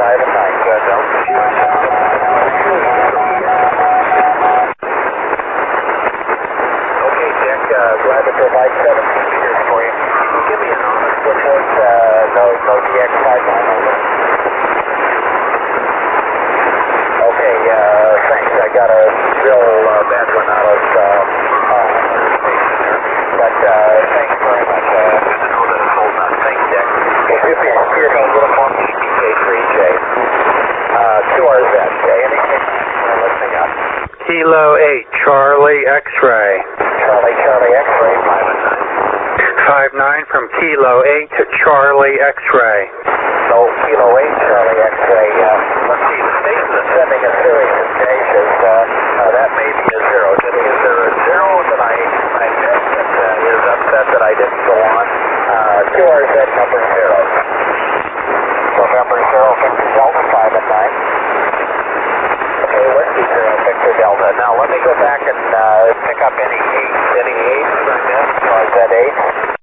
5 and 9, good. Okay, Dick, glad to provide 7 figures for you. Give me an honest report, no DX59 over. Okay, thanks. I got a real bad one out of station there. But thanks very much. Good to know that it's holding on. Thanks, Dick. If you hear me, uniform EPK3J. 2RZ. Anything listening up? Kilo 8, Charlie X-ray. Charlie X-ray, 5 and 9. 5-9 from Kilo 8 to Charlie X-ray. So, Kilo 8, Charlie X-ray. Let's see, the station is sending a series of dashes. That may be a 0. Is there a 0 that I missed that is upset that I didn't go on? 2RZ number 0. So, number 0, Victor Delta, 5 and 9. Okay, Whiskey 0, Victor Delta. Now, let me go back and pick up any 8s I missed. Z8.